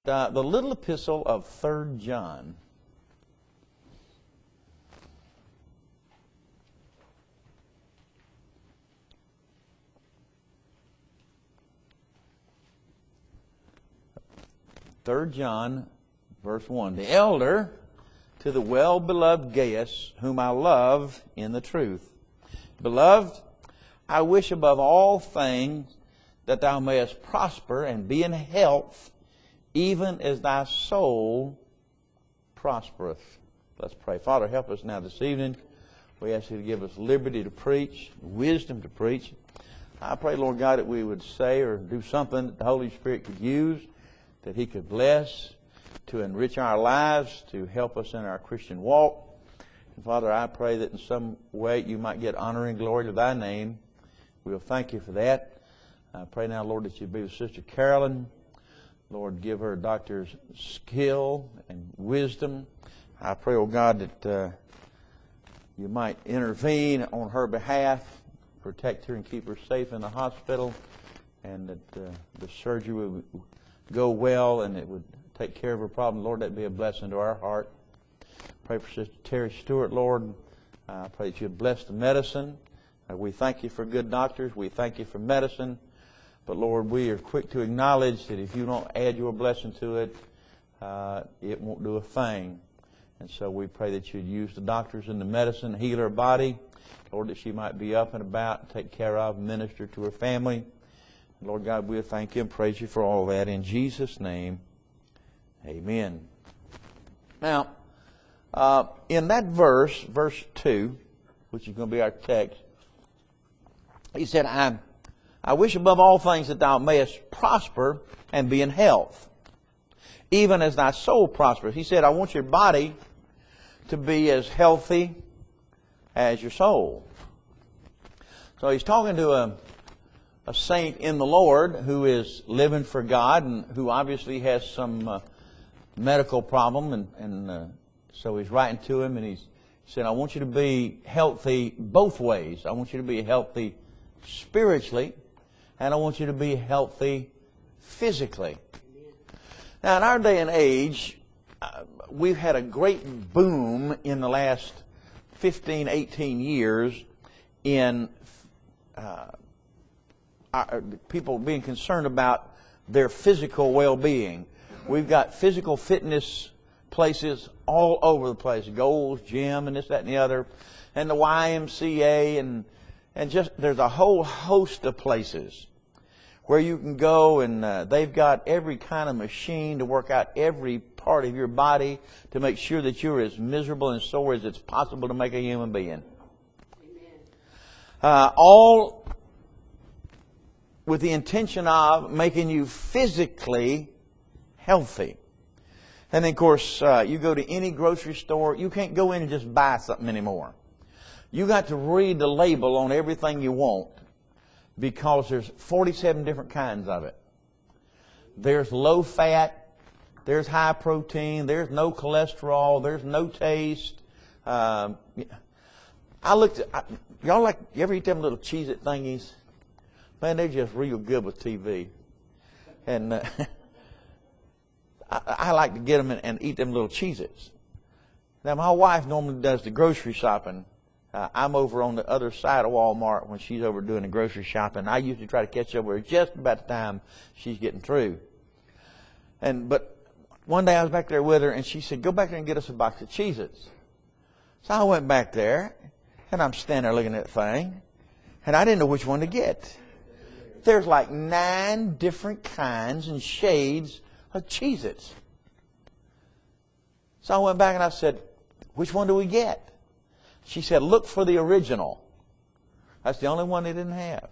The little epistle of 3 John. Third John, verse 1. The elder to the well-beloved Gaius, whom I love in the truth. Beloved, I wish above all things that thou mayest prosper and be in health, even as thy soul prospereth. Let's pray. Father, help us now this evening. We ask you to give us liberty to preach, wisdom to preach. I pray, Lord God, that we would say or do something that the Holy Spirit could use, that He could bless, to enrich our lives, to help us in our Christian walk. And Father, I pray that in some way you might get honor and glory to thy name. We'll thank you for that. I pray now, Lord, that you be with Sister Carolyn. Lord, give her doctor's skill and wisdom. I pray, oh God, that you might intervene on her behalf, protect her and keep her safe in the hospital, and that the surgery would go well and it would take care of her problem. Lord, that be a blessing to our heart. Pray for Sister Terry Stewart, Lord. I pray that you bless the medicine. We thank you for good doctors. We thank you for medicine. But Lord, we are quick to acknowledge that if you don't add your blessing to it, it won't do a thing. And so we pray that you'd use the doctors and the medicine, heal her body. Lord, that she might be up and about, take care of, minister to her family. Lord God, we thank you and praise you for all that. In Jesus' name, amen. Now, in that verse, verse 2, which is going to be our text, he said, I wish above all things that thou mayest prosper and be in health, even as thy soul prospers. He said, I want your body to be as healthy as your soul. So he's talking to a saint in the Lord who is living for God and who obviously has some medical problem. And so he's writing to him and he said, I want you to be healthy both ways. I want you to be healthy spiritually, and I want you to be healthy physically. Now, in our day and age, we've had a great boom in the last 15, 18 years in people being concerned about their physical well-being. We've got physical fitness places all over the place. Gold's Gym and this, that, and the other. And the YMCA and just there's a whole host of places where you can go and they've got every kind of machine to work out every part of your body to make sure that you're as miserable and sore as it's possible to make a human being. All with the intention of making you physically healthy. And then, of course, you go to any grocery store, you can't go in and just buy something anymore. You got to read the label on everything you want because there's 47 different kinds of it. There's low fat, there's high protein, there's no cholesterol, there's no taste. I looked at, y'all like, you ever eat them little Cheez-It thingies? Man, they're just real good with TV. And I like to get them and eat them little Cheez-Its. Now, my wife normally does the grocery shopping. I'm over on the other side of Walmart when she's over doing the grocery shopping. I usually try to catch up with her just about the time she's getting through. But one day I was back there with her, and she said, go back there and get us a box of Cheez-Its. So I went back there, and I'm standing there looking at that thing, and I didn't know which one to get. There's like 9 different kinds and shades of Cheez-Its. So I went back and I said, which one do we get? She said, look for the original. That's the only one they didn't have.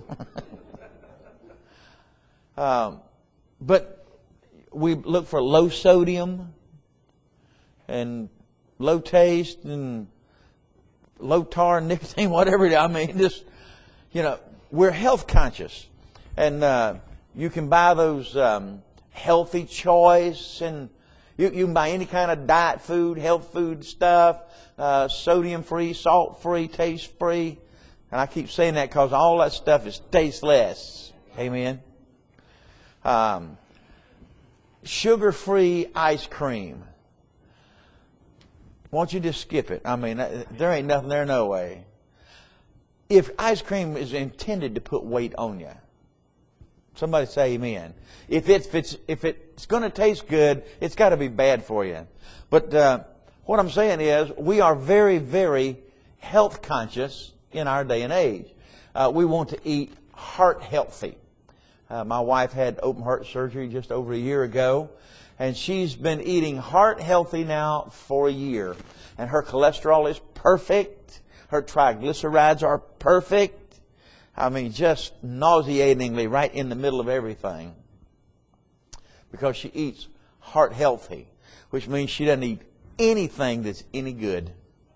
But we look for low sodium and low taste and low tar and nicotine, whatever it is. I mean, just, we're health conscious. And you can buy those Healthy Choice, and you can buy any kind of diet food, health food stuff, sodium-free, salt-free, taste-free. And I keep saying that because all that stuff is tasteless. Amen. sugar-free ice cream. Won't you just skip it? I mean, there ain't nothing there, no way. If ice cream is intended to put weight on you, somebody say amen. If it's going to taste good, it's got to be bad for you. But what I'm saying is, we are very, very health conscious in our day and age. We want to eat heart healthy. My wife had open heart surgery just over a year ago, and she's been eating heart healthy now for a year. And her cholesterol is perfect. Her triglycerides are perfect. I mean, just nauseatingly right in the middle of everything. Because she eats heart healthy, which means she doesn't eat anything that's any good.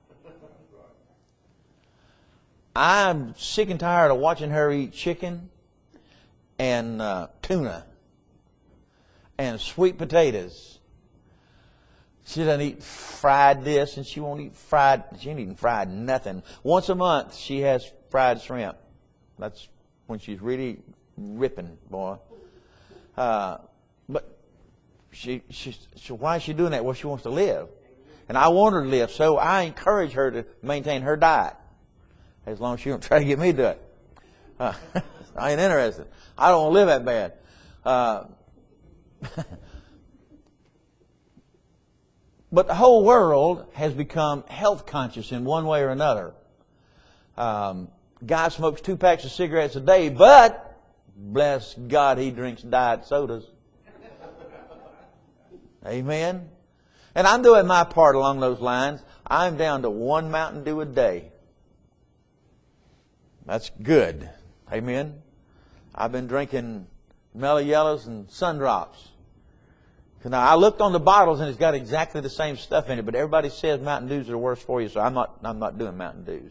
I'm sick and tired of watching her eat chicken and tuna and sweet potatoes. She doesn't eat fried this, and she won't eat fried. She ain't eating fried nothing. Once a month, she has fried shrimp. That's when she's really ripping, boy. But so why is she doing that? Well, she wants to live, and I want her to live. So I encourage her to maintain her diet, as long as she don't try to get me to do it. I ain't interested. I don't want to live that bad. But the whole world has become health conscious in one way or another. Guy smokes 2 packs of cigarettes a day, but bless God, he drinks diet sodas. Amen. And I'm doing my part along those lines. I'm down to 1 Mountain Dew a day. That's good. Amen. I've been drinking Mellow Yellows and Sun Drops. Now, I looked on the bottles and it's got exactly the same stuff in it, but everybody says Mountain Dews are worse for you, so I'm not doing Mountain Dews.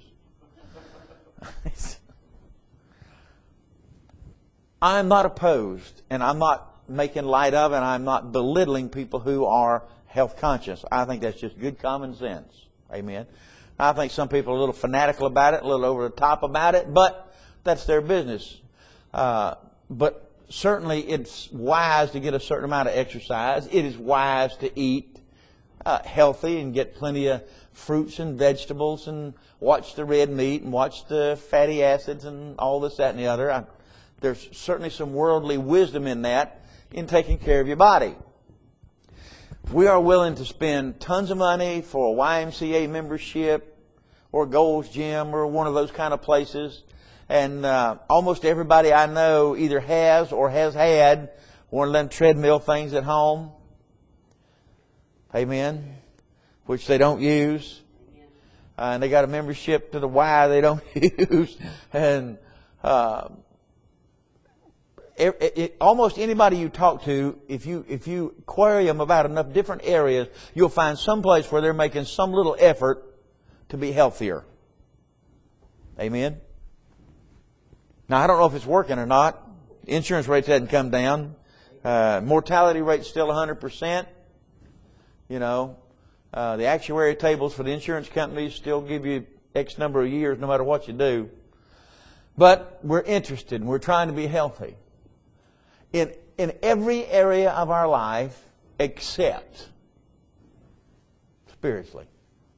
I'm not opposed, and I'm not making light of, and I'm not belittling people who are health conscious. I think that's just good common sense. Amen. I think some people are a little fanatical about it, a little over the top about it, but that's their business. But certainly it's wise to get a certain amount of exercise. It is wise to eat healthy and get plenty of fruits and vegetables and watch the red meat and watch the fatty acids and all this, that, and the other. There's certainly some worldly wisdom in that, in taking care of your body. We are willing to spend tons of money for a YMCA membership or Gold's Gym or one of those kind of places. And almost everybody I know either has or has had one of them treadmill things at home. Amen. Which they don't use. And they got a membership to the Y they don't use. And almost anybody you talk to, if you query them about enough different areas, you'll find some place where they're making some little effort to be healthier. Amen. Now, I don't know if it's working or not. Insurance rates hadn't come down. Mortality rate's still 100%. You know, the actuary tables for the insurance companies still give you X number of years no matter what you do. But we're interested and we're trying to be healthy in every area of our life except spiritually.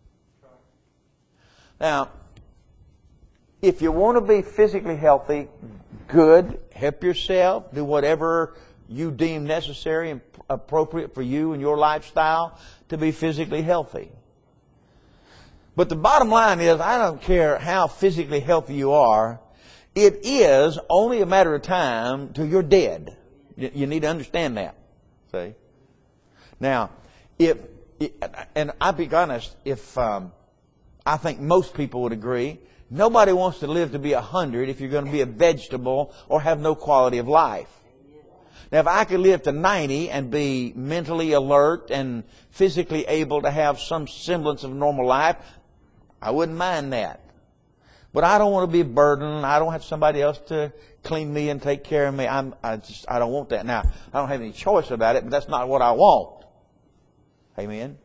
Now, if you want to be physically healthy, good, help yourself, do whatever you deem necessary and appropriate for you and your lifestyle to be physically healthy. But the bottom line is, I don't care how physically healthy you are, it is only a matter of time till you're dead. You need to understand that. See? Now, and I'll be honest, I think most people would agree, nobody wants to live to be 100 if you're going to be a vegetable or have no quality of life. Now, if I could live to 90 and be mentally alert and physically able to have some semblance of normal life, I wouldn't mind that. But I don't want to be a burden. I don't have somebody else to clean me and take care of me. I don't want that. Now, I don't have any choice about it, but that's not what I want. Amen.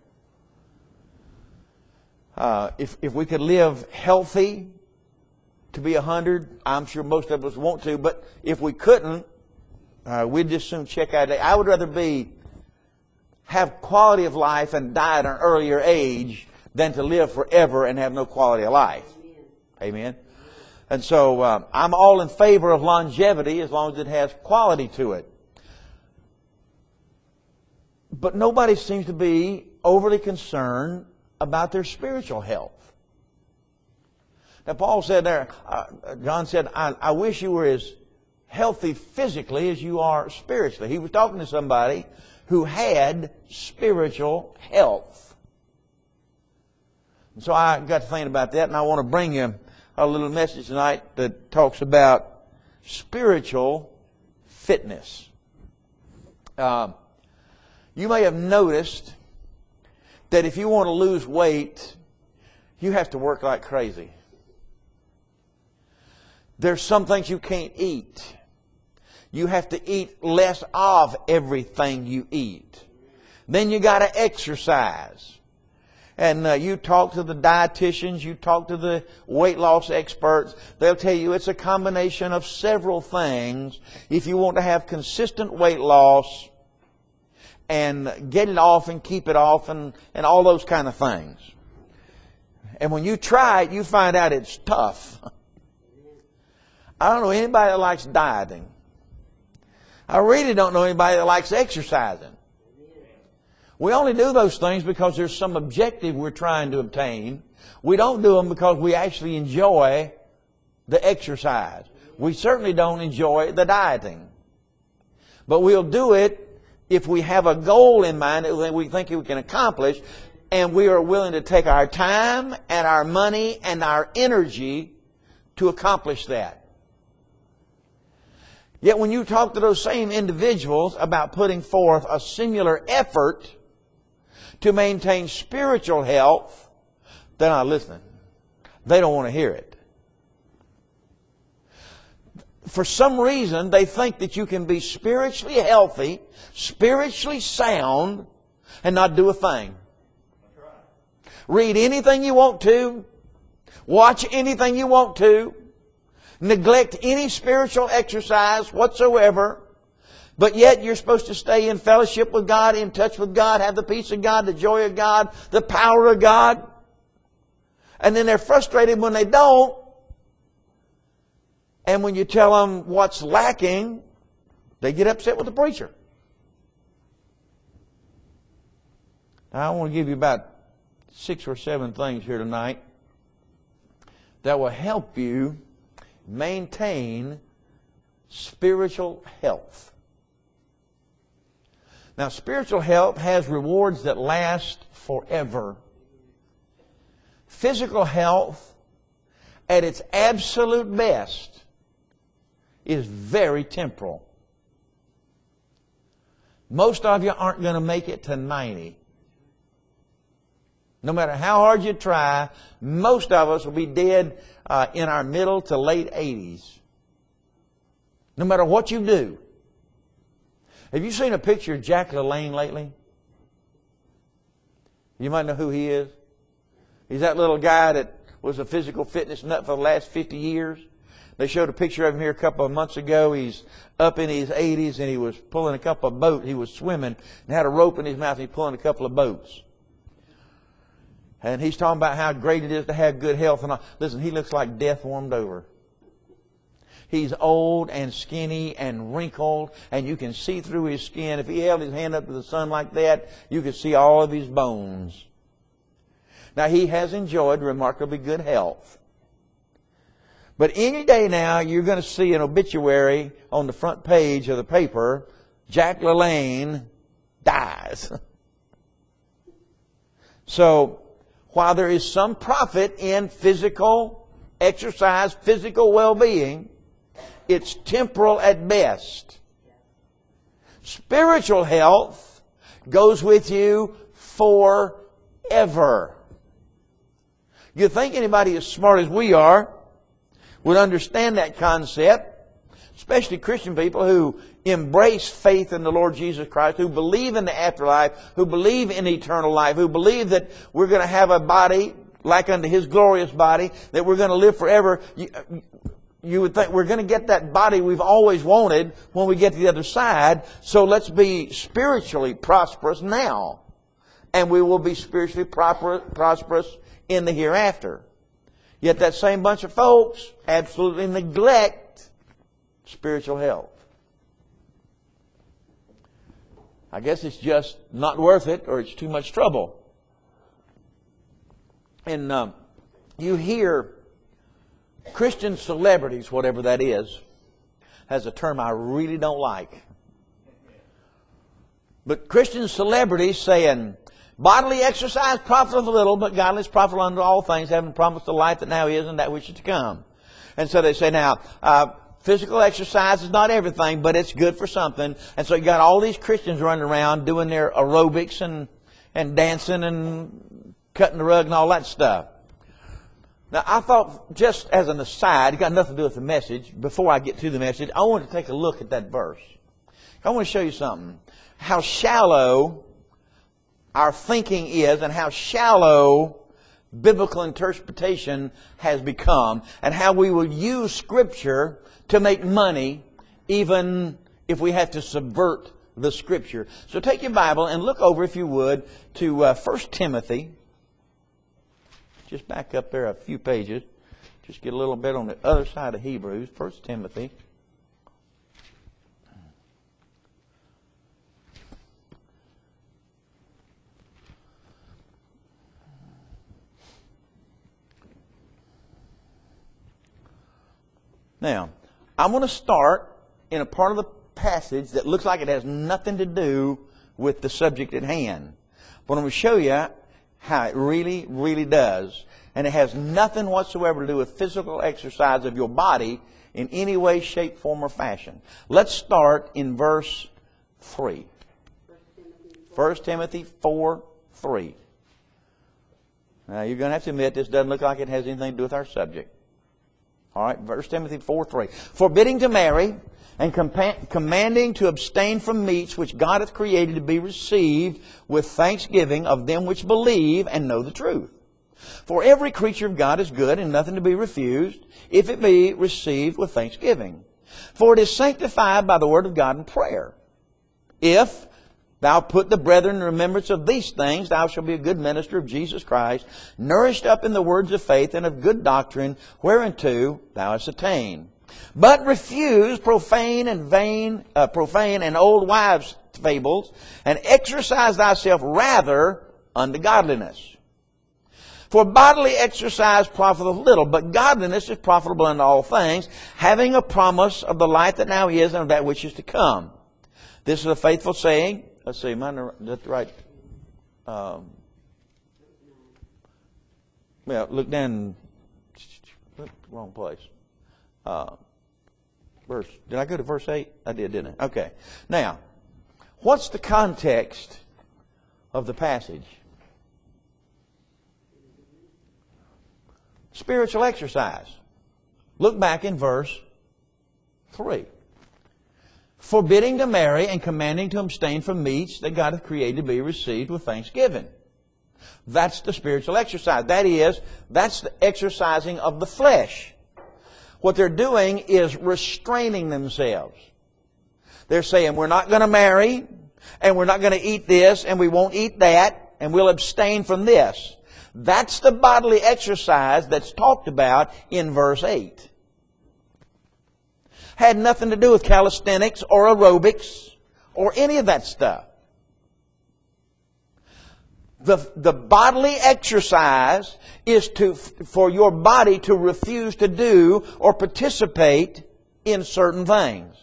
If we could live healthy to be 100, I'm sure most of us want to, but if we couldn't, we'd just soon check out. I would rather be have quality of life and die at an earlier age than to live forever and have no quality of life. Amen. And so I'm all in favor of longevity as long as it has quality to it. But nobody seems to be overly concerned about their spiritual health. Now Paul said there, John said, I wish you were as healthy physically as you are spiritually. He was talking to somebody who had spiritual health. And so I got to thinking about that, and I want to bring you a little message tonight that talks about spiritual fitness. You may have noticed that if you want to lose weight, you have to work like crazy. There's some things you can't eat. You have to eat less of everything you eat. Then you got to exercise. And you talk to the dietitians, you talk to the weight loss experts. They'll tell you it's a combination of several things if you want to have consistent weight loss and get it off and keep it off and all those kind of things. And when you try it, you find out it's tough. I don't know anybody that likes dieting. I really don't know anybody that likes exercising. We only do those things because there's some objective we're trying to obtain. We don't do them because we actually enjoy the exercise. We certainly don't enjoy the dieting. But we'll do it if we have a goal in mind that we think we can accomplish, and we are willing to take our time and our money and our energy to accomplish that. Yet when you talk to those same individuals about putting forth a similar effort to maintain spiritual health, they're not listening. They don't want to hear it. For some reason, they think that you can be spiritually healthy, spiritually sound, and not do a thing. Read anything you want to, watch anything you want to, neglect any spiritual exercise whatsoever, but yet you're supposed to stay in fellowship with God, in touch with God, have the peace of God, the joy of God, the power of God. And then they're frustrated when they don't. And when you tell them what's lacking, they get upset with the preacher. Now, I want to give you about 6 or 7 things here tonight that will help you maintain spiritual health. Now, spiritual health has rewards that last forever. Physical health, at its absolute best, is very temporal. Most of you aren't going to make it to 90. No matter how hard you try, most of us will be dead in our middle to late 80s. No matter what you do. Have you seen a picture of Jack LaLanne lately? You might know who he is. He's that little guy that was a physical fitness nut for the last 50 years. They showed a picture of him here a couple of months ago. He's up in his 80s and he was pulling a couple of boats. He was swimming and had a rope in his mouth and he's pulling a couple of boats. And he's talking about how great it is to have good health and all. Listen, he looks like death warmed over. He's old and skinny and wrinkled, and you can see through his skin. If he held his hand up to the sun like that, you could see all of his bones. Now, he has enjoyed remarkably good health. But any day now, you're going to see an obituary on the front page of the paper, Jack LaLanne dies. So, while there is some profit in physical exercise, physical well-being, it's temporal at best. Spiritual health goes with you forever. You think anybody as smart as we are would understand that concept, especially Christian people who embrace faith in the Lord Jesus Christ, who believe in the afterlife, who believe in eternal life, who believe that we're going to have a body like unto His glorious body, that we're going to live forever. you would think we're going to get that body we've always wanted when we get to the other side, so let's be spiritually prosperous now. And we will be spiritually prosperous in the hereafter. Yet that same bunch of folks absolutely neglect spiritual health. I guess it's just not worth it, or it's too much trouble. And you hear Christian celebrities, whatever that is, has a term I really don't like. But Christian celebrities saying, bodily exercise profiteth little, but godliness profiteth unto all things, having promised the life that now is and that which is to come. And so they say, now, physical exercise is not everything, but it's good for something. And so you got all these Christians running around doing their aerobics and dancing and cutting the rug and all that stuff. Now, I thought, just as an aside, it got nothing to do with the message. Before I get to the message, I want to take a look at that verse. I want to show you something. How shallow our thinking is, and how shallow biblical interpretation has become, and how we will use Scripture to make money, even if we have to subvert the Scripture. So take your Bible and look over, if you would, to 1 Timothy. Just back up there a few pages. Just get a little bit on the other side of Hebrews. 1 Timothy. Now, I'm going to start in a part of the passage that looks like it has nothing to do with the subject at hand. But I'm going to show you how it really, really does. And it has nothing whatsoever to do with physical exercise of your body in any way, shape, form, or fashion. Let's start in verse 3. 1 Timothy 4:3. Now, you're going to have to admit this doesn't look like it has anything to do with our subject. All right, 1 Timothy 4:3. Forbidding to marry and commanding to abstain from meats which God hath created to be received with thanksgiving of them which believe and know the truth. For every creature of God is good and nothing to be refused, if it be received with thanksgiving. For it is sanctified by the word of God and prayer. If thou put the brethren in remembrance of these things, thou shalt be a good minister of Jesus Christ, nourished up in the words of faith and of good doctrine, whereunto thou hast attained. But refuse profane and old wives' fables, and exercise thyself rather unto godliness. For bodily exercise profiteth little, but godliness is profitable in all things, having a promise of the life that now is and of that which is to come. This is a faithful saying. Let's see, is that the right? Well, look down. Wrong place. Did I go to verse 8? I did, didn't I? Okay. Now, what's the context of the passage? Spiritual exercise. Look back in verse 3. Forbidding to marry and commanding to abstain from meats that God hath created to be received with thanksgiving. That's the spiritual exercise. That is, that's the exercising of the flesh. What they're doing is restraining themselves. They're saying, we're not going to marry, and we're not going to eat this, and we won't eat that, and we'll abstain from this. That's the bodily exercise that's talked about in verse 8. Had nothing to do with calisthenics or aerobics or any of that stuff. The bodily exercise is for your body to refuse to do or participate in certain things.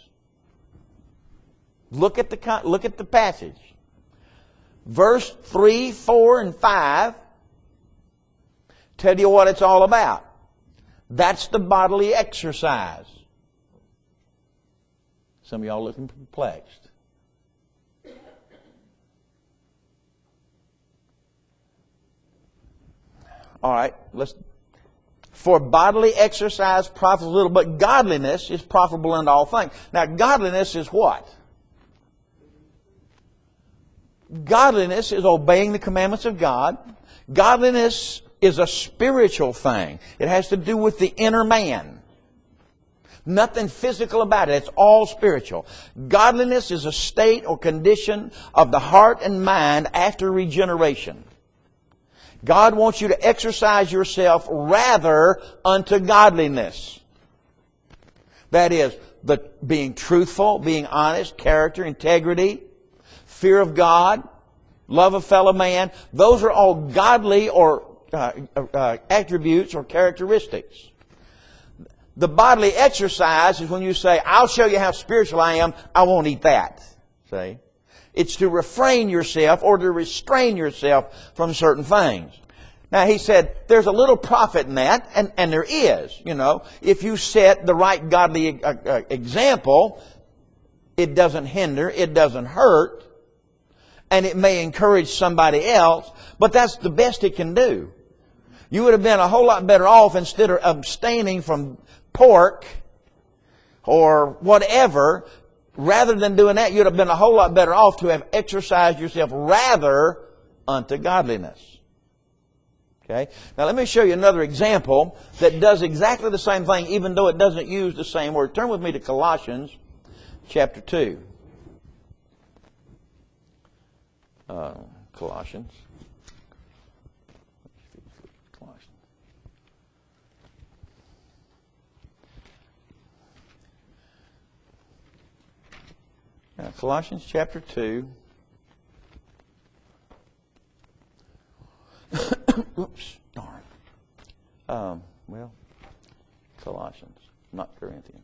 Look at the passage. Verse 3, 4, and 5 tell you what it's all about. That's the bodily exercise. Some of y'all looking perplexed. All right, for bodily exercise profiteth little, but godliness is profitable in all things. Now, godliness is what? Godliness is obeying the commandments of God. Godliness is a spiritual thing. It has to do with the inner man. Nothing physical about it. It's all spiritual. Godliness is a state or condition of the heart and mind after regeneration. God wants you to exercise yourself rather unto godliness. That is, being truthful, being honest, character, integrity, fear of God, love of fellow man. Those are all godly or attributes or characteristics. The bodily exercise is when you say, I'll show you how spiritual I am, I won't eat that. See? It's to refrain yourself or to restrain yourself from certain things. Now he said, there's a little profit in that, and there is, you know. If you set the right godly example, it doesn't hinder, it doesn't hurt, and it may encourage somebody else, but that's the best it can do. You would have been a whole lot better off instead of abstaining from pork or whatever. Rather than doing that, you'd have been a whole lot better off to have exercised yourself rather unto godliness. Okay? Now let me show you another example that does exactly the same thing, even though it doesn't use the same word. Turn with me to Colossians chapter 2. Colossians. Now, Colossians chapter 2. Oops, darn. Colossians, not Corinthians.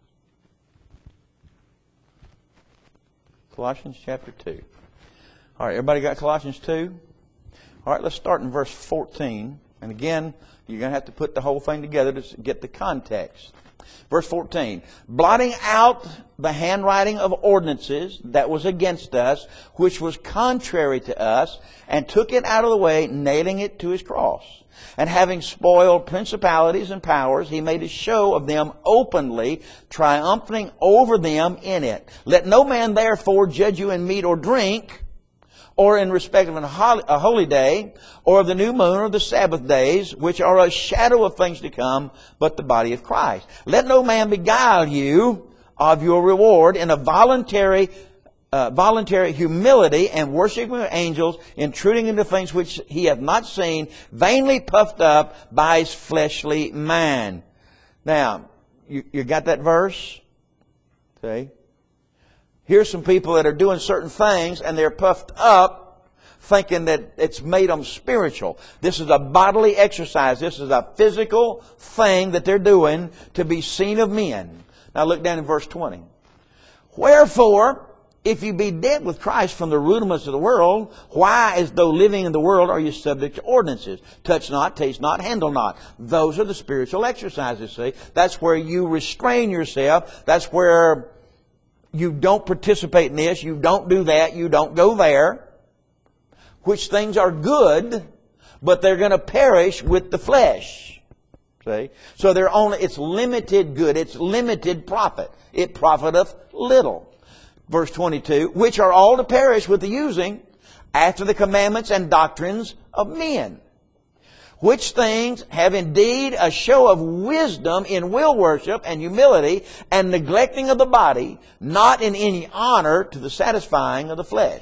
Colossians chapter 2. All right, everybody got Colossians 2? All right, let's start in verse 14. And again, you're going to have to put the whole thing together to get the context. Verse 14, blotting out the handwriting of ordinances that was against us, which was contrary to us, and took it out of the way, nailing it to his cross. And having spoiled principalities and powers, he made a show of them openly, triumphing over them in it. Let no man therefore judge you in meat or drink, or in respect of a holy day, or of the new moon, or the Sabbath days, which are a shadow of things to come, but the body of Christ. Let no man beguile you of your reward in a voluntary humility and worshiping of angels, intruding into things which he hath not seen, vainly puffed up by his fleshly mind. Now, you got that verse? See? Here's some people that are doing certain things and they're puffed up thinking that it's made them spiritual. This is a bodily exercise. This is a physical thing that they're doing to be seen of men. Now look down in verse 20. Wherefore, if you be dead with Christ from the rudiments of the world, why, as though living in the world, are you subject to ordinances? Touch not, taste not, handle not. Those are the spiritual exercises, see? That's where you restrain yourself. That's where you don't participate in this, you don't do that, you don't go there. Which things are good, but they're going to perish with the flesh. See? So it's limited good, it's limited profit. It profiteth little. Verse 22, which are all to perish with the using after the commandments and doctrines of men. Which things have indeed a show of wisdom in will worship and humility and neglecting of the body, not in any honor to the satisfying of the flesh.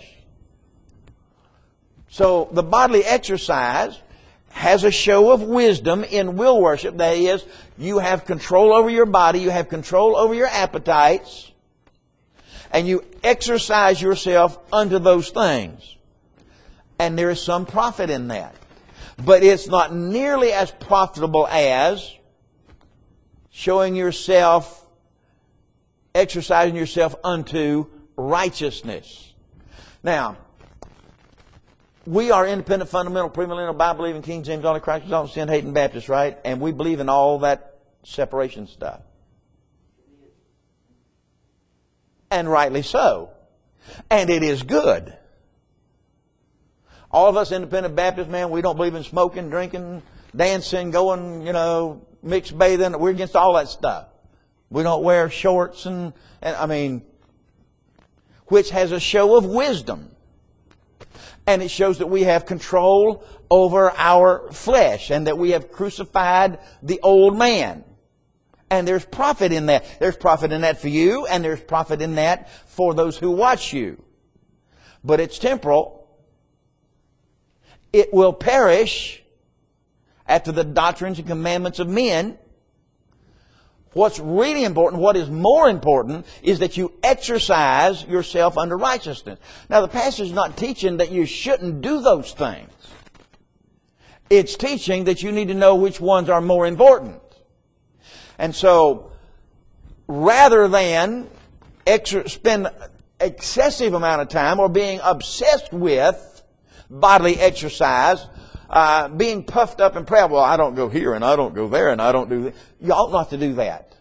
So the bodily exercise has a show of wisdom in will worship. That is, you have control over your body, you have control over your appetites, and you exercise yourself unto those things. And there is some profit in that. But it's not nearly as profitable as showing yourself, exercising yourself unto righteousness. Now, we are independent, fundamental, premillennial, Bible-believing, King James, only Christ, don't sin, hating Baptists, right? And we believe in all that separation stuff. And rightly so. And it is good. All of us independent Baptists, man, we don't believe in smoking, drinking, dancing, going, mixed bathing. We're against all that stuff. We don't wear shorts which has a show of wisdom. And it shows that we have control over our flesh and that we have crucified the old man. And there's profit in that. There's profit in that for you, and there's profit in that for those who watch you. But it's temporal. It will perish after the doctrines and commandments of men. What's really important, what is more important, is that you exercise yourself under righteousness. Now, the passage is not teaching that you shouldn't do those things. It's teaching that you need to know which ones are more important. And so, rather than spend excessive amount of time or being obsessed with bodily exercise, being puffed up and proud, well, I don't go here and I don't go there and I don't do that. You ought not to do that.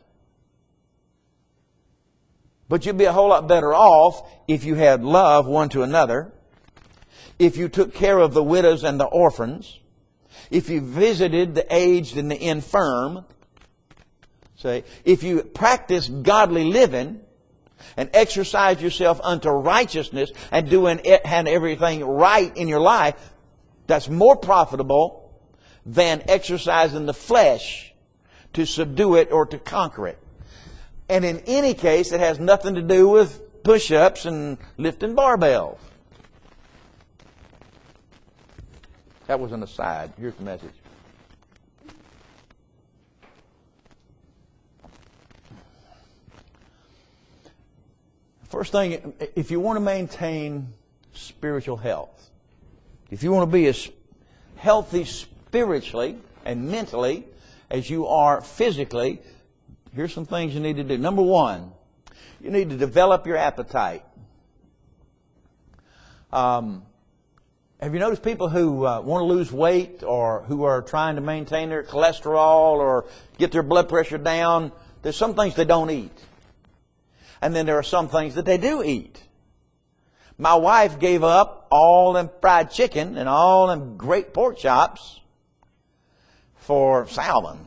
But you'd be a whole lot better off if you had love one to another, if you took care of the widows and the orphans, if you visited the aged and the infirm, if you practice godly living and exercise yourself unto righteousness and doing everything right in your life, that's more profitable than exercising the flesh to subdue it or to conquer it. And in any case, it has nothing to do with push-ups and lifting barbells. That was an aside. Here's the message. First thing, if you want to maintain spiritual health, if you want to be as healthy spiritually and mentally as you are physically, here's some things you need to do. Number one, you need to develop your appetite. Have you noticed people who want to lose weight or who are trying to maintain their cholesterol or get their blood pressure down? There's some things they don't eat. And then there are some things that they do eat. My wife gave up all them fried chicken and all them great pork chops for salmon.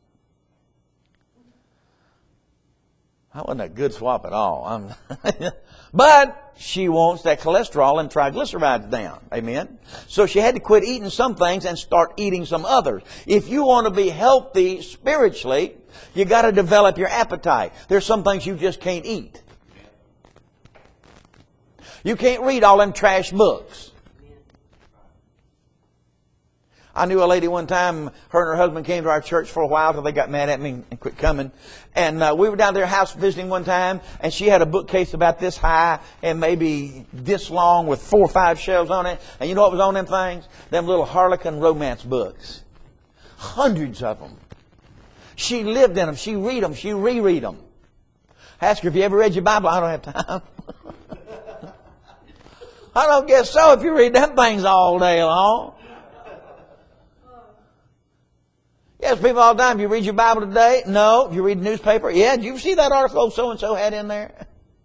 That wasn't a good swap at all. But she wants that cholesterol and triglycerides down. Amen? So she had to quit eating some things and start eating some others. If you want to be healthy spiritually, you got to develop your appetite. There's some things you just can't eat. You can't read all them trash books. I knew a lady one time, her and her husband came to our church for a while till they got mad at me and quit coming. And we were down to their house visiting one time, and she had a bookcase about this high and maybe this long with 4 or 5 shelves on it. And you know what was on them things? Them little Harlequin romance books. Hundreds of them. She lived in them. She read them. She reread them. Ask her, have you ever read your Bible? I don't have time. I don't guess so if you read them things all day long. Yes, people all the time, you read your Bible today? No. You read the newspaper? Yeah. Did you see that article so-and-so had in there?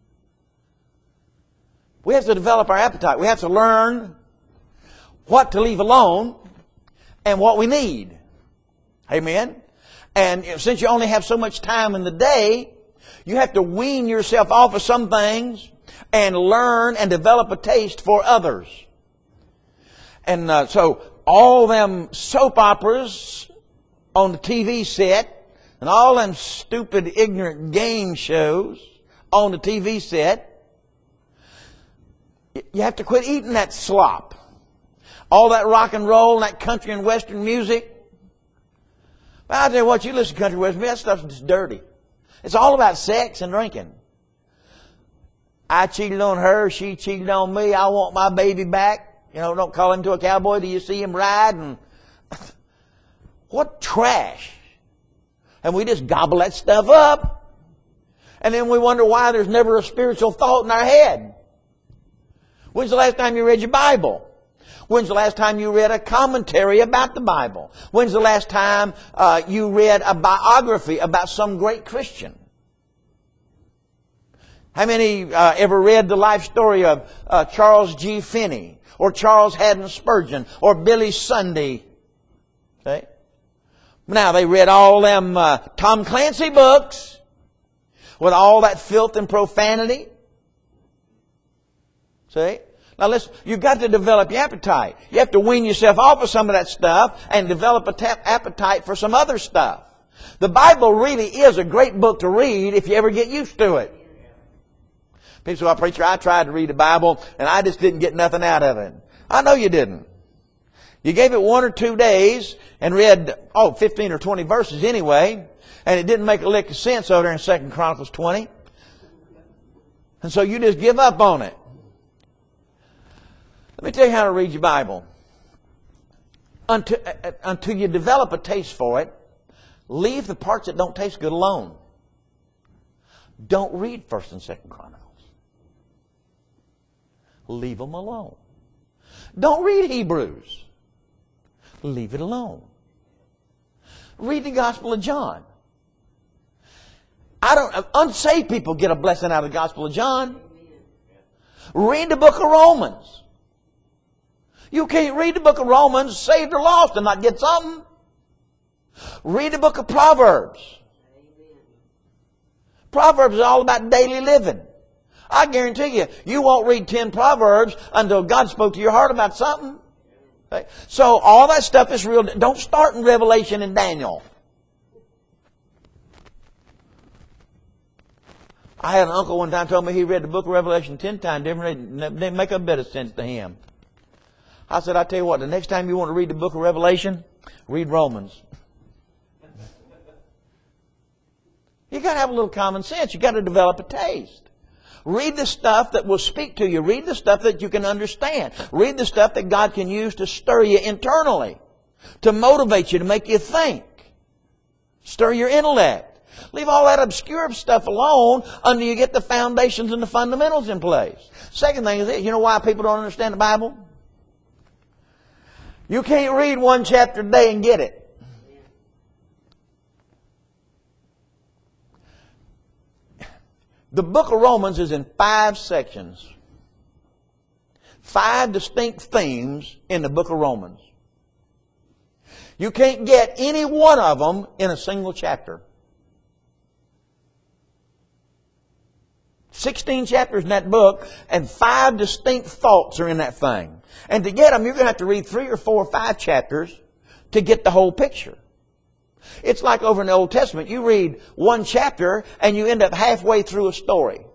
We have to develop our appetite. We have to learn what to leave alone and what we need. Amen? And since you only have so much time in the day, you have to wean yourself off of some things and learn and develop a taste for others. And so all them soap operas on the TV set and all them stupid, ignorant game shows on the TV set, you have to quit eating that slop. All that rock and roll and that country and western music. But I'll tell you what, you listen to country and western music, that stuff's just dirty. It's all about sex and drinking. I cheated on her, she cheated on me, I want my baby back. You know, don't call him to a cowboy till you see him ride. And what trash. And we just gobble that stuff up. And then we wonder why there's never a spiritual thought in our head. When's the last time you read your Bible? When's the last time you read a commentary about the Bible? When's the last time you read a biography about some great Christian? How many ever read the life story of Charles G. Finney or Charles Haddon Spurgeon or Billy Sunday? Okay? Now, they read all them Tom Clancy books with all that filth and profanity. See? Now listen, you've got to develop your appetite. You have to wean yourself off of some of that stuff and develop an appetite for some other stuff. The Bible really is a great book to read if you ever get used to it. People say, well, preacher, I tried to read the Bible and I just didn't get nothing out of it. I know you didn't. You gave it 1 or 2 days and read, 15 or 20 verses anyway, and it didn't make a lick of sense over there in 2 Chronicles 20. And so you just give up on it. Let me tell you how to read your Bible. Until you develop a taste for it, leave the parts that don't taste good alone. Don't read 1 and 2 Chronicles. Leave them alone. Don't read Hebrews. Leave it alone. Read the Gospel of John. Unsaved people get a blessing out of the Gospel of John. Read the book of Romans. You can't read the book of Romans, saved or lost, and not get something. Read the book of Proverbs. Proverbs is all about daily living. I guarantee you, you won't read 10 Proverbs until God spoke to your heart about something. Okay? So all that stuff is real. Don't start in Revelation and Daniel. I had an uncle one time told me he read the book of Revelation 10 times different. It didn't make a bit of sense to him. I said, I tell you what, the next time you want to read the book of Revelation, read Romans. You got to have a little common sense. You got to develop a taste. Read the stuff that will speak to you. Read the stuff that you can understand. Read the stuff that God can use to stir you internally, to motivate you, to make you think. Stir your intellect. Leave all that obscure stuff alone until you get the foundations and the fundamentals in place. Second thing is this. You know why people don't understand the Bible? You can't read 1 chapter a day and get it. The book of Romans is in 5 sections. 5 distinct themes in the book of Romans. You can't get any one of them in a single chapter. 16 chapters in that book, and 5 distinct thoughts are in that thing. And to get them, you're going to have to read 3 or 4 or 5 chapters to get the whole picture. It's like over in the Old Testament. You read 1 chapter and you end up halfway through a story.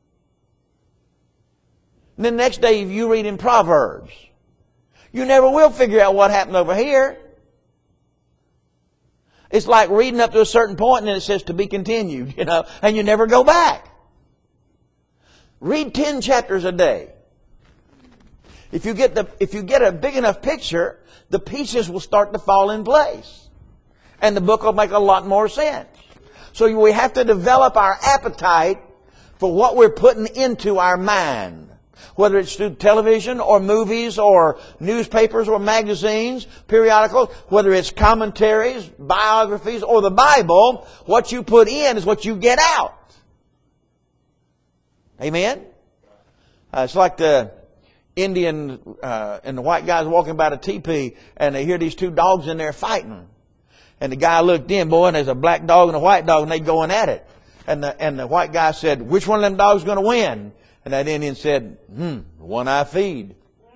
And then the next day you read in Proverbs. You never will figure out what happened over here. It's like reading up to a certain point and then it says to be continued, and you never go back. Read 10 chapters a day. If you get a big enough picture, the pieces will start to fall in place. And the book will make a lot more sense. So we have to develop our appetite for what we're putting into our mind. Whether it's through television or movies or newspapers or magazines, periodicals, whether it's commentaries, biographies, or the Bible, what you put in is what you get out. Amen? It's like the Indian and the white guys walking by the teepee and they hear these 2 dogs in there fighting. And the guy looked in, boy, and there's a black dog and a white dog and they going at it. And the white guy said, which one of them dogs is going to win? And that Indian said, the one I feed.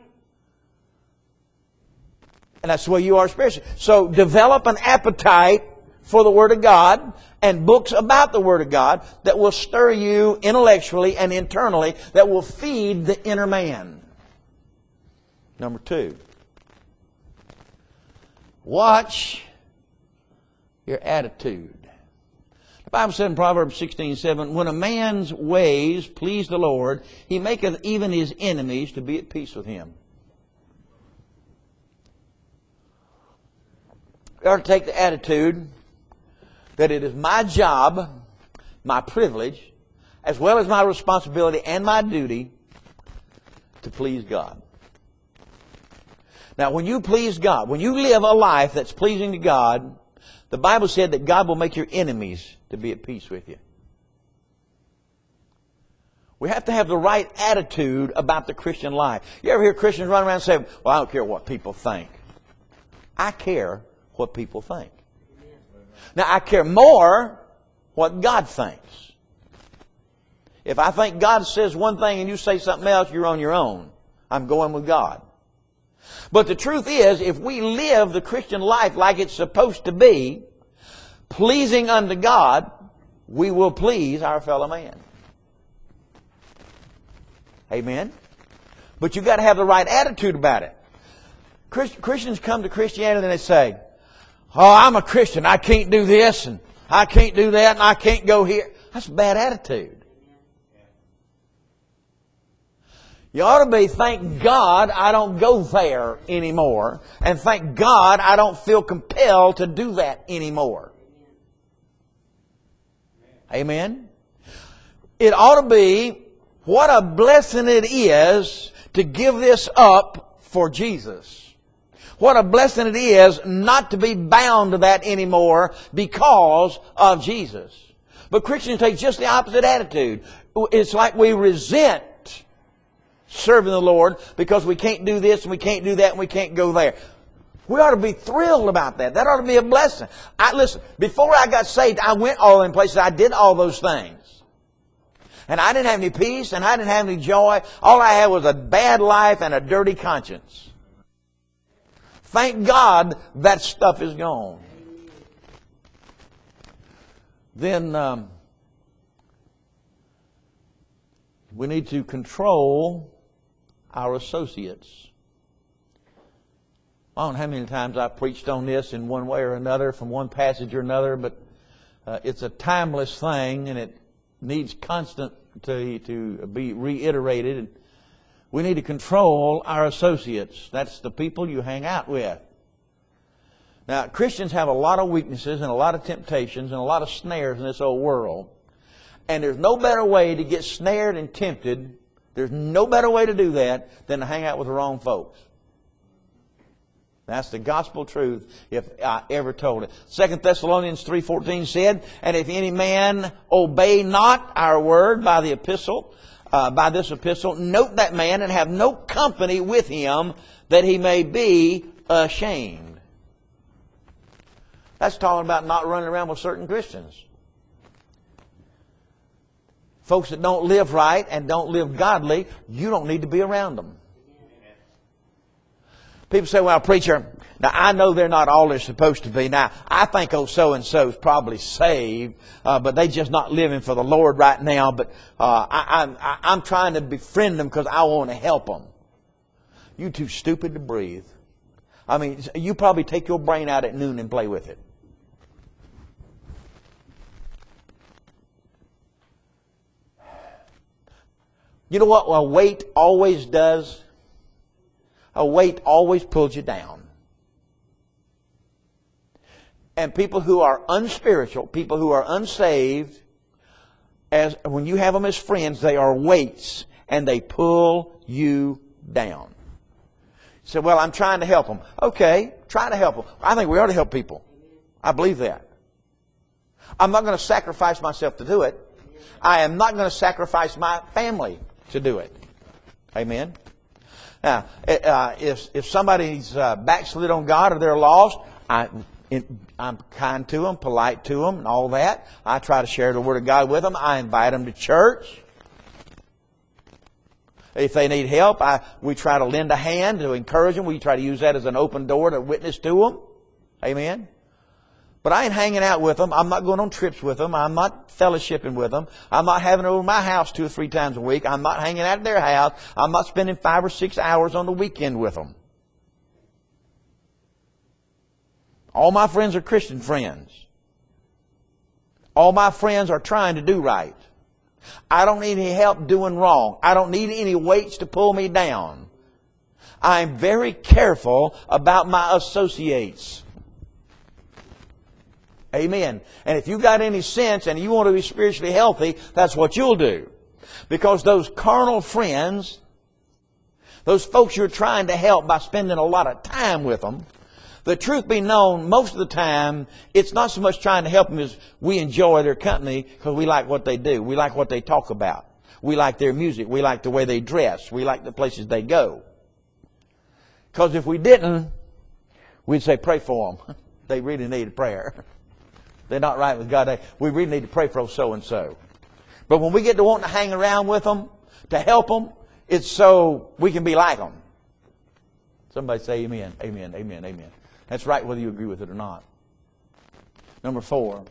And that's the way you are spiritually. So develop an appetite for the Word of God and books about the Word of God that will stir you intellectually and internally, that will feed the inner man. Number 2. Watch your attitude. The Bible said in Proverbs 16:7, when a man's ways please the Lord, he maketh even his enemies to be at peace with him. You ought to take the attitude that it is my job, my privilege, as well as my responsibility and my duty to please God. Now, when you please God, when you live a life that's pleasing to God, the Bible said that God will make your enemies to be at peace with you. We have to have the right attitude about the Christian life. You ever hear Christians run around and say, well, I don't care what people think. I care what people think. Now, I care more what God thinks. If I think God says one thing and you say something else, you're on your own. I'm going with God. But the truth is, if we live the Christian life like it's supposed to be, pleasing unto God, we will please our fellow man. Amen? But you've got to have the right attitude about it. Christians come to Christianity and they say, oh, I'm a Christian. I can't do this and I can't do that and I can't go here. That's a bad attitude. You ought to be, thank God I don't go there anymore. And thank God I don't feel compelled to do that anymore. Amen? It ought to be, what a blessing it is to give this up for Jesus. What a blessing it is not to be bound to that anymore because of Jesus. But Christians take just the opposite attitude. It's like we resent serving the Lord because we can't do this and we can't do that and we can't go there. We ought to be thrilled about that. That ought to be a blessing. Listen, before I got saved, I went all in places. I did all those things. And I didn't have any peace and I didn't have any joy. All I had was a bad life and a dirty conscience. Thank God that stuff is gone. Then we need to control our associates. I don't know how many times I've preached on this in one way or another, from one passage or another, but it's a timeless thing and it needs constant to be reiterated. We need to control our associates. That's the people you hang out with. Now, Christians have a lot of weaknesses and a lot of temptations and a lot of snares in this old world. And there's no better way to get snared and tempted, there's no better way to do that than to hang out with the wrong folks. That's the gospel truth if I ever told it. 2 Thessalonians 3:14 said, and if any man obey not our word by this epistle, note that man and have no company with him, that he may be ashamed. That's talking about not running around with certain Christians. Folks that don't live right and don't live godly, you don't need to be around them. People say, well, preacher, now I know they're not all they're supposed to be. Now, I think so-and-so is probably saved, but they're just not living for the Lord right now. But I'm trying to befriend them because I want to help them. You're too stupid to breathe. I mean, you probably take your brain out at noon and play with it. You know what a weight always does? A weight always pulls you down. And people who are unspiritual, people who are unsaved, when you have them as friends, they are weights and they pull you down. You say, well, I'm trying to help them. Okay, try to help them. I think we ought to help people. I believe that. I'm not going to sacrifice myself to do it. I am not going to sacrifice my family to do it. Amen. Now, if somebody's backslid on God or they're lost, I'm kind to them, polite to them, and all that. I try to share the Word of God with them. I invite them to church. If they need help, we try to lend a hand to encourage them. We try to use that as an open door to witness to them. Amen. But I ain't hanging out with them. I'm not going on trips with them. I'm not fellowshipping with them. I'm not having them over my house 2 or 3 times a week. I'm not hanging out at their house. I'm not spending 5 or 6 hours on the weekend with them. All my friends are Christian friends. All my friends are trying to do right. I don't need any help doing wrong. I don't need any weights to pull me down. I'm very careful about my associates. Amen. And if you got any sense and you want to be spiritually healthy, that's what you'll do. Because those carnal friends, those folks you're trying to help by spending a lot of time with them, the truth be known, most of the time, it's not so much trying to help them as we enjoy their company because we like what they do. We like what they talk about. We like their music. We like the way they dress. We like the places they go. Because if we didn't, we'd say, pray for them. They really need a prayer. They're not right with God. We really need to pray for so-and-so. But when we get to wanting to hang around with them, to help them, it's so we can be like them. Somebody say amen, amen, amen, amen. That's right whether you agree with it or not. Number 4.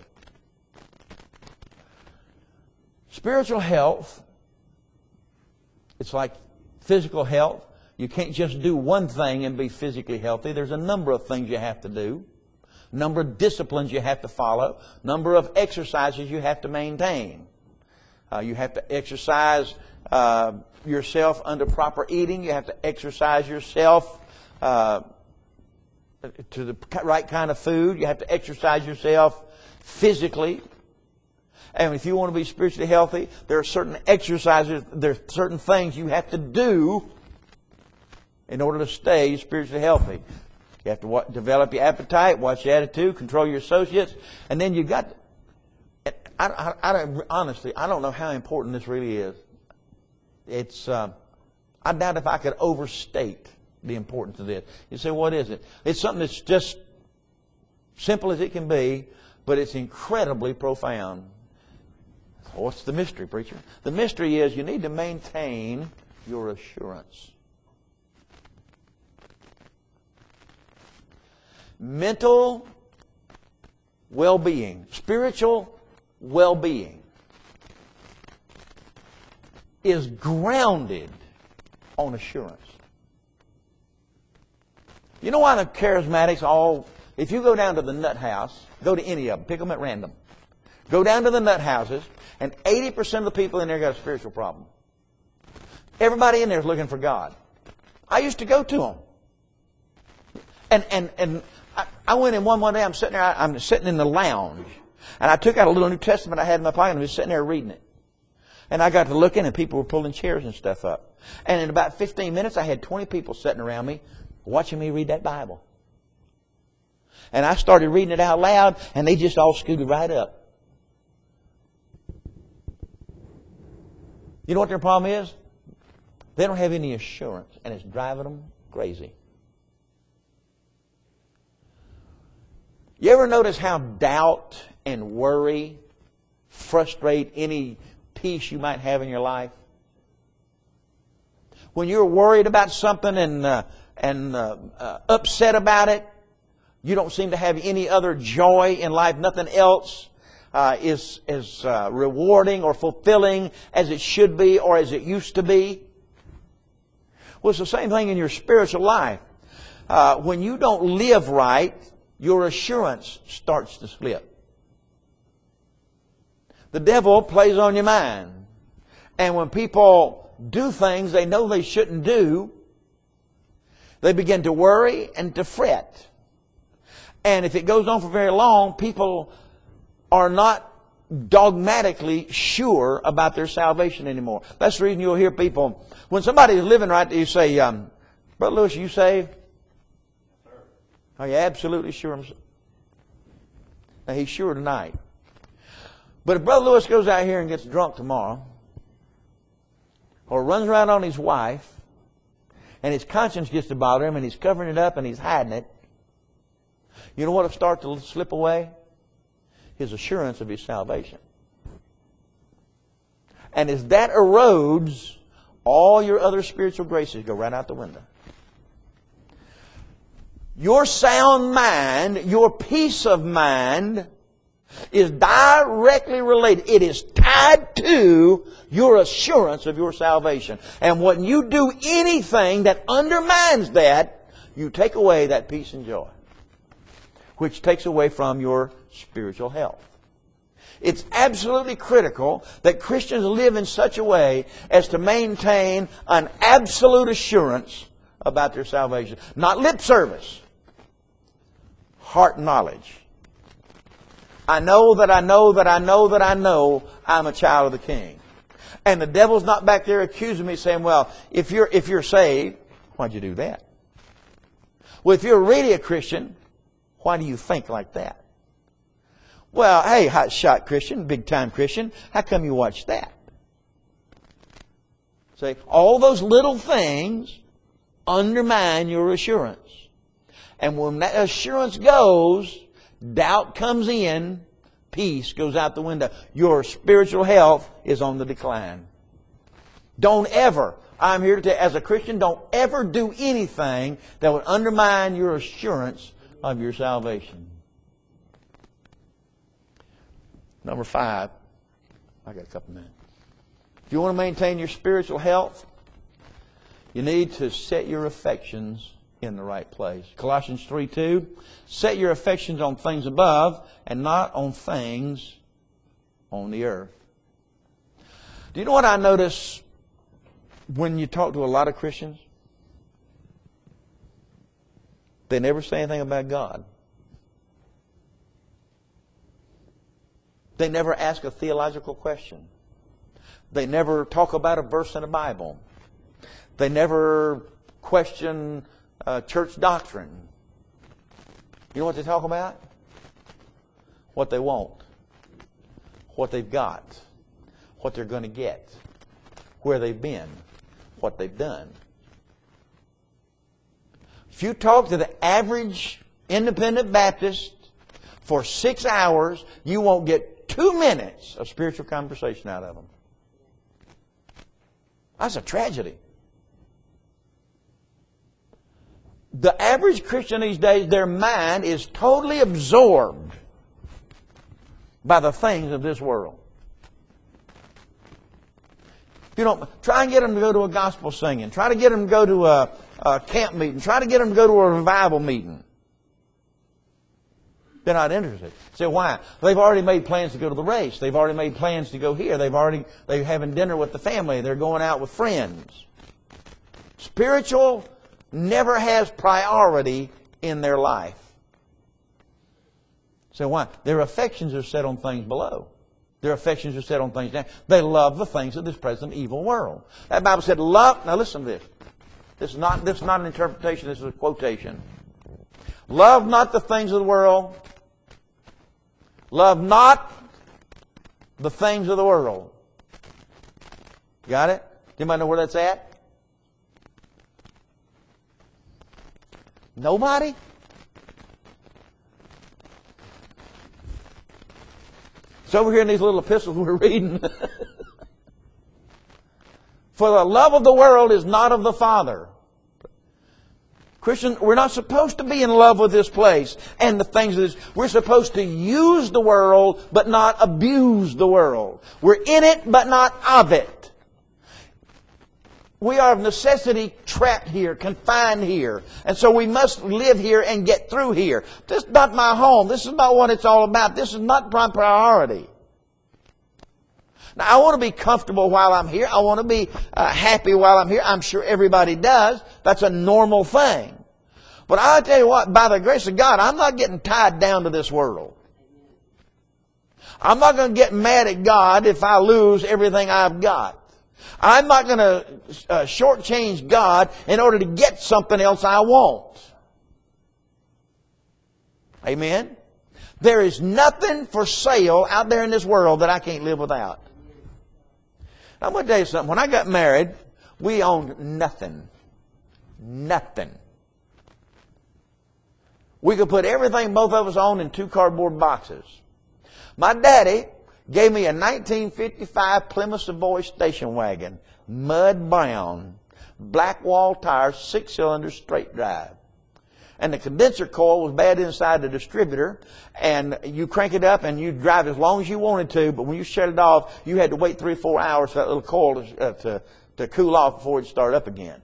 Spiritual health, it's like physical health. You can't just do one thing and be physically healthy. There's a number of things you have to do. Number of disciplines you have to follow. Number of exercises you have to maintain. You have to exercise yourself under proper eating. You have to exercise yourself to the right kind of food. You have to exercise yourself physically. And if you want to be spiritually healthy, there are certain exercises, there are certain things you have to do in order to stay spiritually healthy. You have to develop your appetite, watch your attitude, control your associates, and then you got. Honestly, I don't know how important this really is. It's. I doubt if I could overstate the importance of this. You say, what is it? It's something that's just simple as it can be, but it's incredibly profound. What's the mystery, preacher? The mystery is you need to maintain your assurance. Mental well-being, spiritual well-being is grounded on assurance. You know why the charismatics all, if you go down to the nut house, go to any of them, pick them at random. Go down to the nut houses, and 80% of the people in there got a spiritual problem. Everybody in there is looking for God. I used to go to them. And I went in one day, I'm sitting in the lounge, and I took out a little New Testament I had in my pocket, and I was sitting there reading it. And I got to looking, and people were pulling chairs and stuff up. And in about 15 minutes, I had 20 people sitting around me, watching me read that Bible. And I started reading it out loud, and they just all scooted right up. You know what their problem is? They don't have any assurance, and it's driving them crazy. You ever notice how doubt and worry frustrate any peace you might have in your life? When you're worried about something and upset about it, you don't seem to have any other joy in life. Nothing else is rewarding or fulfilling as it should be or as it used to be. Well, it's the same thing in your spiritual life. When you don't live right, your assurance starts to slip. The devil plays on your mind. And when people do things they know they shouldn't do, they begin to worry and to fret. And if it goes on for very long, people are not dogmatically sure about their salvation anymore. That's the reason you'll hear people, when somebody is living right, you say, Brother Lewis, are you saved? Are you absolutely sure? Now, he's sure tonight. But if Brother Lewis goes out here and gets drunk tomorrow, or runs around on his wife, and his conscience gets to bother him, and he's covering it up and he's hiding it, you know what will start to slip away? His assurance of his salvation. And as that erodes, all your other spiritual graces go right out the window. Your sound mind, your peace of mind is directly related. It is tied to your assurance of your salvation. And when you do anything that undermines that, you take away that peace and joy, which takes away from your spiritual health. It's absolutely critical that Christians live in such a way as to maintain an absolute assurance about their salvation. Not lip service. Heart knowledge. I know that I know that I know that I know I'm a child of the King. And the devil's not back there accusing me saying, well, if you're saved, why'd you do that? Well, if you're really a Christian, why do you think like that? Well, hey, hot shot Christian, big time Christian, how come you watch that? See, all those little things undermine your assurance. And when that assurance goes, doubt comes in, peace goes out the window. Your spiritual health is on the decline. Don't ever, I'm here to tell you, as a Christian, don't ever do anything that would undermine your assurance of your salvation. Number 5. I got a couple minutes. If you want to maintain your spiritual health, you need to set your affections in the right place. Colossians 3:2. Set your affections on things above and not on things on the earth. Do you know what I notice when you talk to a lot of Christians? They never say anything about God. They never ask a theological question. They never talk about a verse in the Bible. They never question church doctrine. You know what they talk about? What they want. What they've got. What they're going to get. Where they've been. What they've done. If you talk to the average independent Baptist for 6 hours, you won't get 2 minutes of spiritual conversation out of them. That's a tragedy. The average Christian these days, their mind is totally absorbed by the things of this world. You know, try and get them to go to a gospel singing. Try to get them to go to a camp meeting. Try to get them to go to a revival meeting. They're not interested. Say, why? They've already made plans to go to the race. They've already made plans to go here. They're having dinner with the family. They're going out with friends. Spiritual never has priority in their life. So why? Their affections are set on things below. Their affections are set on things down. They love the things of this present evil world. That Bible said, love. Now listen to this. This is not an interpretation. This is a quotation. Love not the things of the world. Love not the things of the world. Got it? Anybody know where that's at? Nobody? It's over here in these little epistles we're reading. For the love of the world is not of the Father. Christian, we're not supposed to be in love with this place and the things of this. We're supposed to use the world, but not abuse the world. We're in it, but not of it. We are of necessity trapped here, confined here. And so we must live here and get through here. This is not my home. This is not what it's all about. This is not my priority. Now, I want to be comfortable while I'm here. I want to be happy while I'm here. I'm sure everybody does. That's a normal thing. But I'll tell you what, by the grace of God, I'm not getting tied down to this world. I'm not going to get mad at God if I lose everything I've got. I'm not going to shortchange God in order to get something else I want. Amen? There is nothing for sale out there in this world that I can't live without. I'm going to tell you something. When I got married, we owned nothing. Nothing. We could put everything both of us owned in 2 cardboard boxes. My daddy gave me a 1955 Plymouth Savoy station wagon, mud brown, black wall tires, 6-cylinder straight drive. And the condenser coil was bad inside the distributor, and you crank it up and you drive as long as you wanted to, but when you shut it off, you had to wait 3 or 4 hours for that little coil to cool off before it started up again.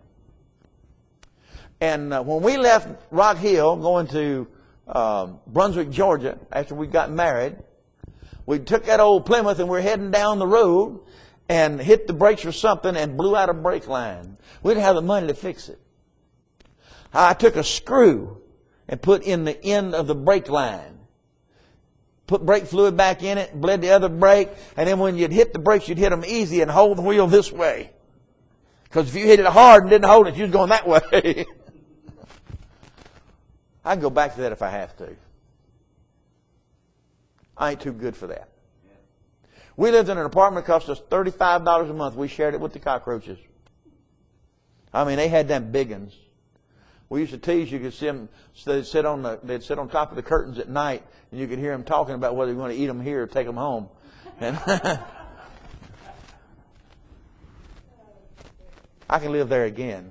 And when we left Rock Hill going to Brunswick, Georgia, after we got married, we took that old Plymouth and we're heading down the road and hit the brakes or something and blew out a brake line. We didn't have the money to fix it. I took a screw and put in the end of the brake line. Put brake fluid back in it, bled the other brake, and then when you'd hit the brakes, you'd hit them easy and hold the wheel this way. Because if you hit it hard and didn't hold it, you was going that way. I can go back to that if I have to. I ain't too good for that. We lived in an apartment that cost us $35 a month. We shared it with the cockroaches. I mean, they had them big ones. We used to tease you could see them. So they'd sit on top of the curtains at night, and you could hear them talking about whether you want to eat them here or take them home. And I can live there again.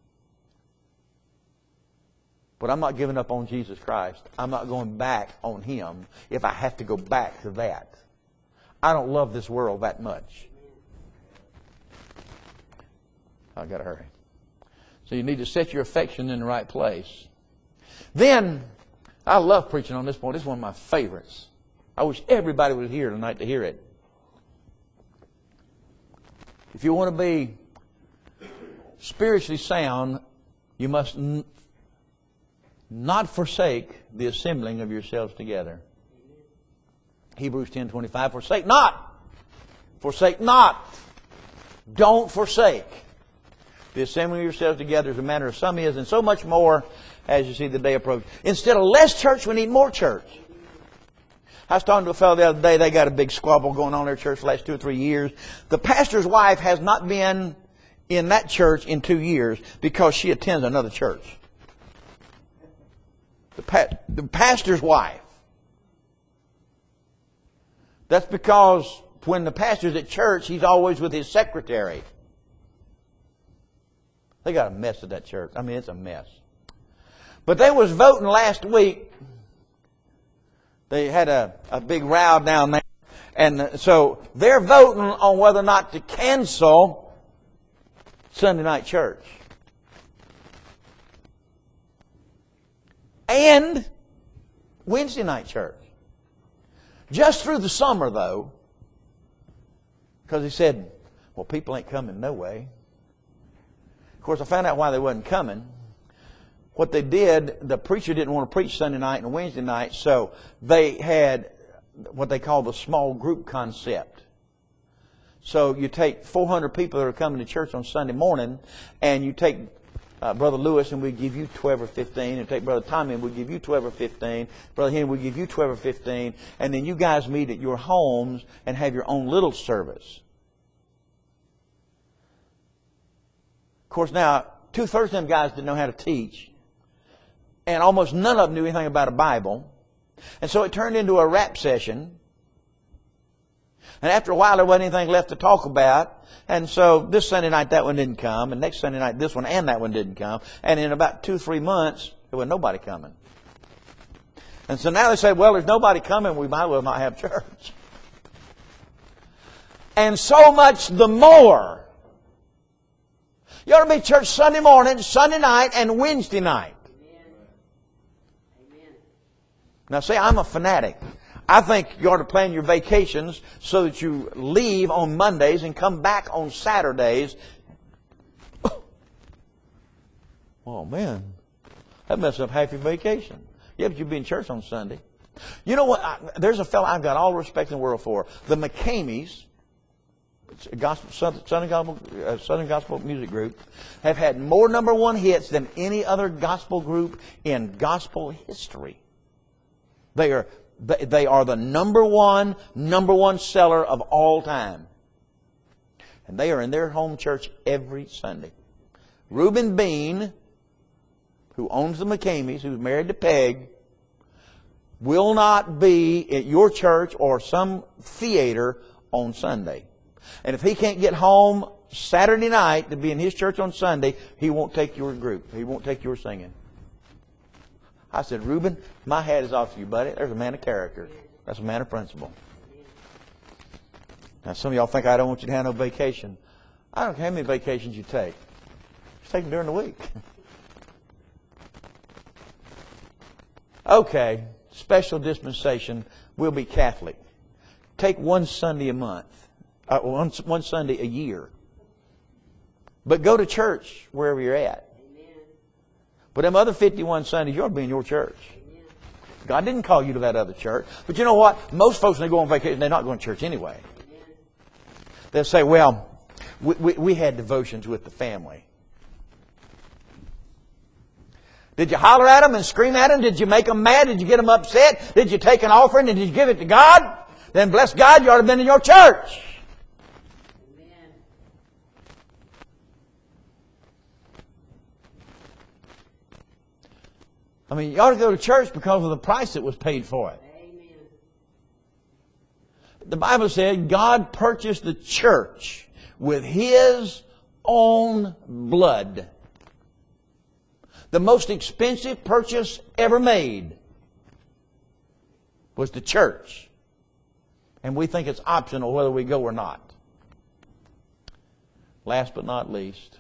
But I'm not giving up on Jesus Christ. I'm not going back on Him if I have to go back to that. I don't love this world that much. I've got to hurry. So you need to set your affection in the right place. Then, I love preaching on this point. This is one of my favorites. I wish everybody was here tonight to hear it. If you want to be spiritually sound, you must not forsake the assembling of yourselves together. Hebrews 10:25, forsake not. Forsake not. Don't forsake. The assembling of yourselves together is a matter of some is, and so much more as you see the day approach. Instead of less church, we need more church. I was talking to a fellow the other day. They got a big squabble going on in their church the last 2 or 3 years. The pastor's wife has not been in that church in 2 years because she attends another church. The pastor's wife. That's because when the pastor's at church, he's always with his secretary. They got a mess at that church. I mean, it's a mess. But they was voting last week. They had a big row down there. And so they're voting on whether or not to cancel Sunday night church. And Wednesday night church. Just through the summer, though. Because he said, well, people ain't coming no way. Of course, I found out why they wasn't coming. What they did, the preacher didn't want to preach Sunday night and Wednesday night, so they had what they call the small group concept. So you take 400 people that are coming to church on Sunday morning, and you take Brother Lewis and we give you 12 or 15, and take Brother Tommy and we give you 12 or 15, Brother Henry we give you 12 or 15, and then you guys meet at your homes and have your own little service. Of course, now, 2/3 of them guys didn't know how to teach. And almost none of them knew anything about a Bible. And so it turned into a rap session. And after a while, there wasn't anything left to talk about. And so this Sunday night, that one didn't come. And next Sunday night, this one and that one didn't come. And in about 2 or 3 months, there was nobody coming. And so now they say, well, there's nobody coming. We might as well not have church. And so much the more. You ought to be at church Sunday morning, Sunday night, and Wednesday night. Now, see, I'm a fanatic. I think you ought to plan your vacations so that you leave on Mondays and come back on Saturdays. Oh, man. That messes up half your vacation. Yeah, but you'll be in church on Sunday. You know what? There's a fellow I've got all the respect in the world for. The McCameys, Southern Gospel Music Group, have had more #1 hits than any other gospel group in gospel history. They are the number one seller of all time. And they are in their home church every Sunday. Reuben Bean, who owns the McCameys, who's married to Peg, will not be at your church or some theater on Sunday. And if he can't get home Saturday night to be in his church on Sunday, he won't take your group. He won't take your singing. I said, Reuben, my hat is off to you, buddy. There's a man of character. That's a man of principle. Now, some of y'all think I don't want you to have no vacation. I don't care how many vacations you take. Just take them during the week. Okay, special dispensation. We'll be Catholic. Take one Sunday a month. One Sunday a year. But go to church wherever you're at. But them other 51 Sundays, you ought to be in your church. God didn't call you to that other church. But you know what? Most folks, when they go on vacation, they're not going to church anyway. They'll say, well, we had devotions with the family. Did you holler at them and scream at them? Did you make them mad? Did you get them upset? Did you take an offering and did you give it to God? Then bless God, you ought to have been in your church. I mean, you ought to go to church because of the price that was paid for it. Amen. The Bible said God purchased the church with His own blood. The most expensive purchase ever made was the church. And we think it's optional whether we go or not. Last but not least,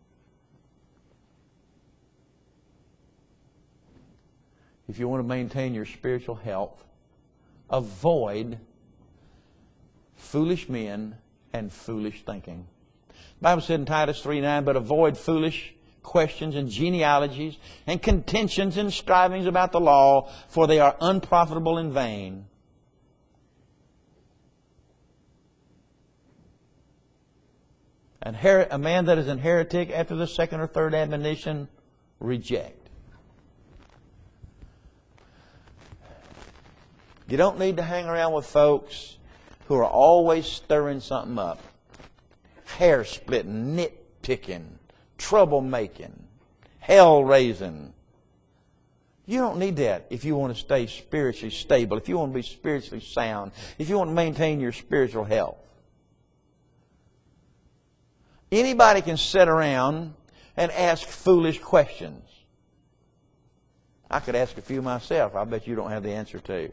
if you want to maintain your spiritual health, avoid foolish men and foolish thinking. The Bible said in Titus 3:9, but avoid foolish questions and genealogies and contentions and strivings about the law, for they are unprofitable and vain. And a man that is an heretic after the second or third admonition, reject. You don't need to hang around with folks who are always stirring something up. Hair splitting, nitpicking, troublemaking, hell raising. You don't need that if you want to stay spiritually stable, if you want to be spiritually sound, if you want to maintain your spiritual health. Anybody can sit around and ask foolish questions. I could ask a few myself. I bet you don't have the answer to.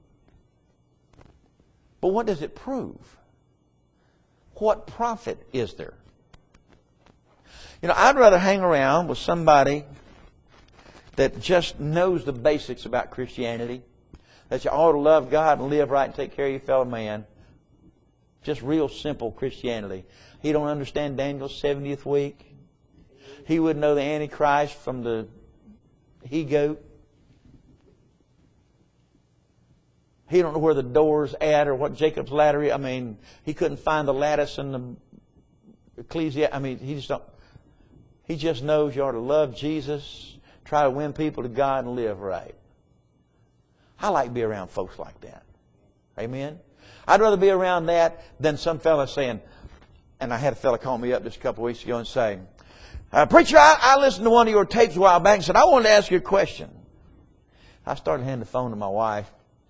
But what does it prove? What profit is there? You know, I'd rather hang around with somebody that just knows the basics about Christianity, that you ought to love God and live right and take care of your fellow man. Just real simple Christianity. He don't understand Daniel's 70th week. He wouldn't know the Antichrist from the he-goat. He don't know where the door's at or what Jacob's ladder is. I mean, he couldn't find the lattice in the Ecclesiastes. I mean, he just knows you ought to love Jesus, try to win people to God, and live right. I like to be around folks like that. Amen? I'd rather be around that than some fella saying, and I had a fella call me up just a couple of weeks ago and say, Preacher, I listened to one of your tapes a while back and said, I wanted to ask you a question. I started handing the phone to my wife.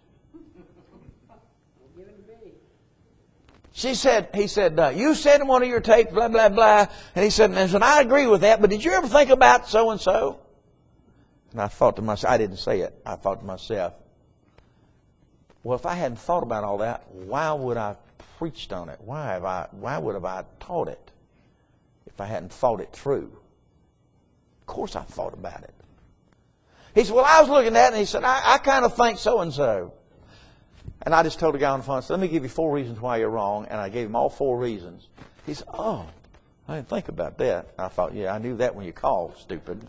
He said, you said in one of your tapes, blah, blah, blah. And he said, I agree with that, but did you ever think about so-and-so? And I thought to myself, I didn't say it. I thought to myself, well, if I hadn't thought about all that, why would I preached on it? Why would have I taught it if I hadn't thought it through? Of course I thought about it. He said, well, I was looking at it, and he said, I kind of think so-and-so. And I just told the guy on the phone, I said, let me give you 4 reasons why you're wrong. And I gave him all 4 reasons. He said, oh, I didn't think about that. I thought, yeah, I knew that when you called, stupid.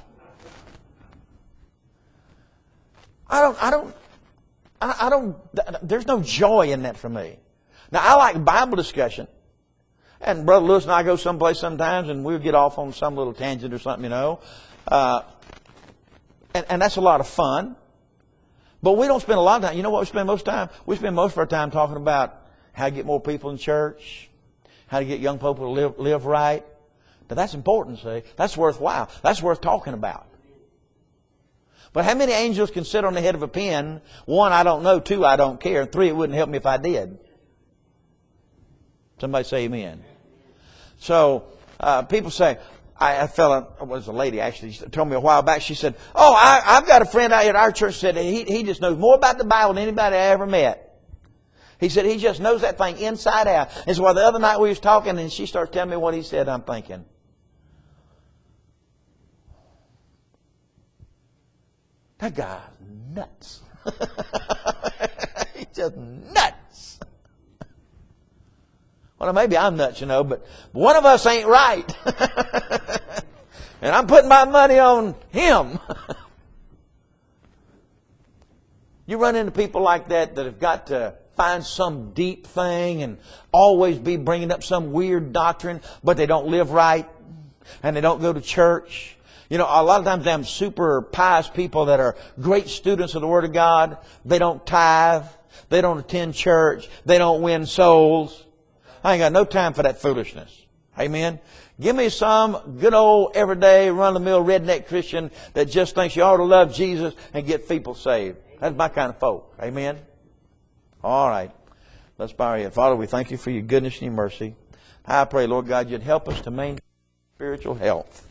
There's no joy in that for me. Now, I like Bible discussion. And Brother Lewis and I go someplace sometimes, and we'll get off on some little tangent or something, you know. And that's a lot of fun. But we don't spend a lot of time. You know what we spend most of the time? We spend most of our time talking about how to get more people in church, how to get young people to live right. Now, that's important, see. That's worthwhile. That's worth talking about. But how many angels can sit on the head of a pin? 1, I don't know. 2, I don't care. 3, it wouldn't help me if I did. Somebody say amen. So, people say, a fella, it was a lady actually, she told me a while back, she said, oh, I've got a friend out here at our church said he just knows more about the Bible than anybody I ever met. He said he just knows that thing inside out. And so the other night we was talking and she starts telling me what he said, I'm thinking, that guy's nuts. He's just nuts. Well, maybe I'm nuts, you know, but one of us ain't right. And I'm putting my money on him. You run into people like that have got to find some deep thing and always be bringing up some weird doctrine, but they don't live right and they don't go to church. You know, a lot of times them super pious people that are great students of the Word of God, they don't tithe, they don't attend church, they don't win souls. I ain't got no time for that foolishness. Amen? Give me some good old everyday run-of-the-mill redneck Christian that just thinks you ought to love Jesus and get people saved. That's my kind of folk. Amen? All right. Let's bow our head. Father, we thank you for your goodness and your mercy. I pray, Lord God, you'd help us to maintain spiritual health.